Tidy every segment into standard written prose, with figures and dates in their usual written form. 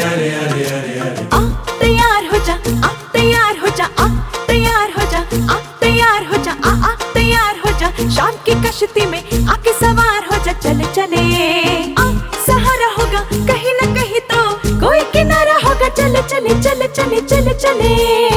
आ तैयार हो जा, आ तैयार हो जा, आ तैयार हो जा, आ तैयार हो जा, आ तैयार हो जा। शाम की कश्ती में आके सवार हो जा, चले चले आ सहारा होगा कहीं न कहीं तो कोई किनारा होगा। चले चले चले चले चले चले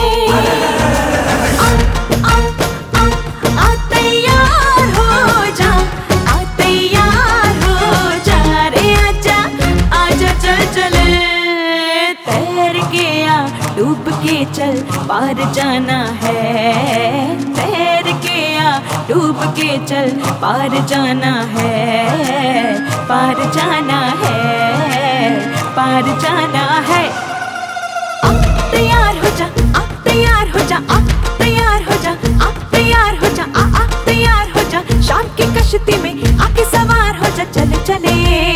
आ आ आ आ तैयार हो जा, आ तैयार हो जा रे आजा आजा चल चले। तैर के आ डूब के चल पार जाना है, तैर के आ डूब के चल पार जाना है, पार जाना है, पार जाना है। आ तैयार हो जा, आ तैयार हो जा, आ तैयार हो जा, आ तैयार हो जा, आ तैयार हो जा। शाम की कश्ती में आके सवार हो जा, चले चले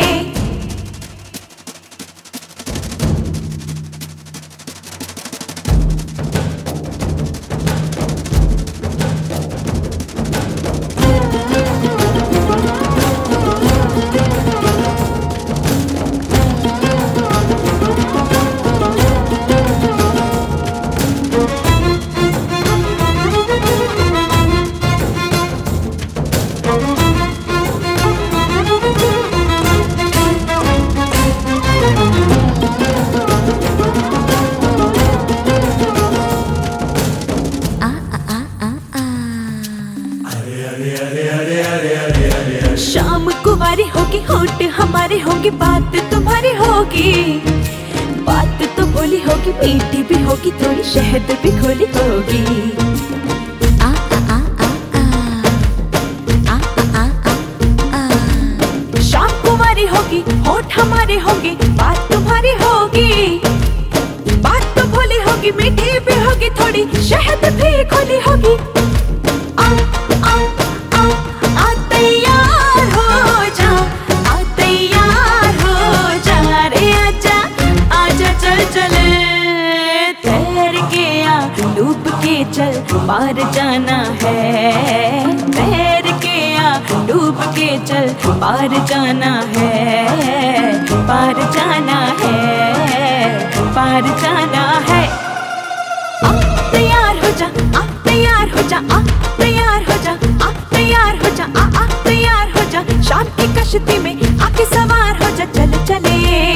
शाम कुंवारी होगी, होठ हमारे होंगे, बात तुम्हारी होगी, बात तो बोली होगी, मीठी भी होगी, थोड़ी शहद भी घोली होगी। आ आ आ आ आ आ आ आ शाम कुंवारी होगी, होठ हमारे होंगे, बात तुम्हारी होगी, बात तो बोली होगी, मीठी भी होगी, थोड़ी शहद भी घोली होगी। आ आ आ आ तैयार हो जा, आ तैयार हो जा रे आजा आजा चल चले। तैर के आ डूब के चल पार जाना है, तैर के आ डूब के चल पार जाना है, पार जाना है, पार जाना है। आ तैयार हो जा, आ तैयार हो जा, आ तैयार हो जा, आ तैयार हो जा, आ तैयार हो जा। शाम की कश्ती में आके सवार हो जा, चले चले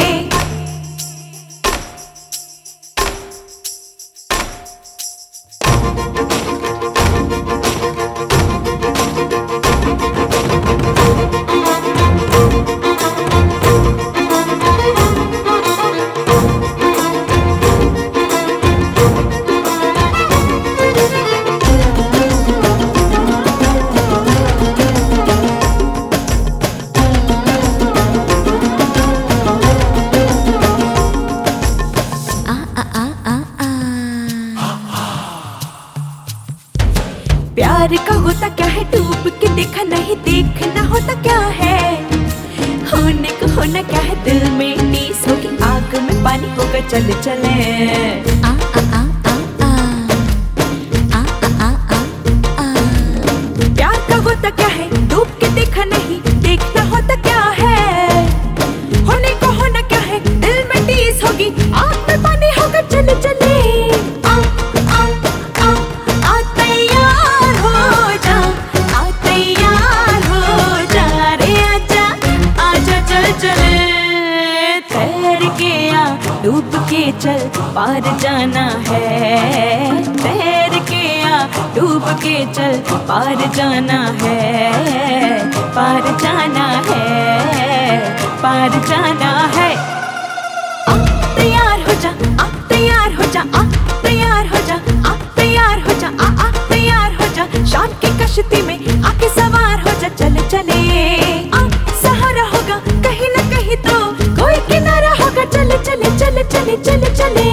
प्यार का होता क्या है, डूब के देखा नहीं, देखना होता क्या है, होने को होना क्या है, दिल में टीस होगी, आग में पानी होगा, चल चले आ आ आ आ आ आ आ आ आ। प्यार का होता क्या है, डूब के देखा नहीं, देखना होता क्या है, होने को होना क्या है, दिल में टीस होगी, आग में पानी होगा, चल चले आ आ आ आ तैयार हो जा, आ तैयार हो जा रे आजा आजा चल चले। तैर के आ डूब के चल पार जाना है, तैर के आ डूब के चल पार जाना है, पार जाना है, पार जाना है। आ तैयार हो जा, आ तैयार हो जा, आ तैयार हो जा, आ तैयार हो जा, आ तैयार हो जा। शाम की कश्ती में आके सवार हो जा, चले चले आ सहारा होगा कहीं न कहीं तो कोई किनारा होगा। चले चले चले चले चले चले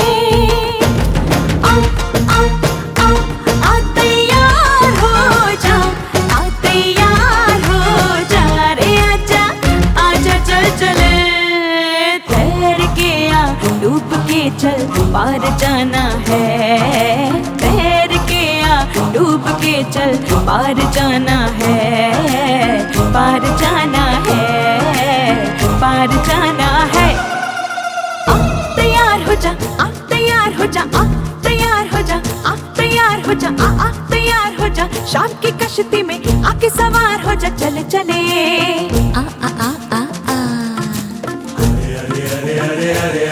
आ आ आ आ तैयार हो जा, आ तैयार हो जा रे आजा आजा चल चले। तैर के आ डूब के चल पार जाना है, तैर के आ डूब के चल पार जाना है, पार जाना है, पार जाना है। जा, आ तैयार हो जा, आ तैयार हो जा, आ तैयार हो जा, आ तैयार हो जा, शाम की कश्ती में आके सवार हो जा, चले चले आ आ आ आ आ। अरे अरे अरे अरे अरे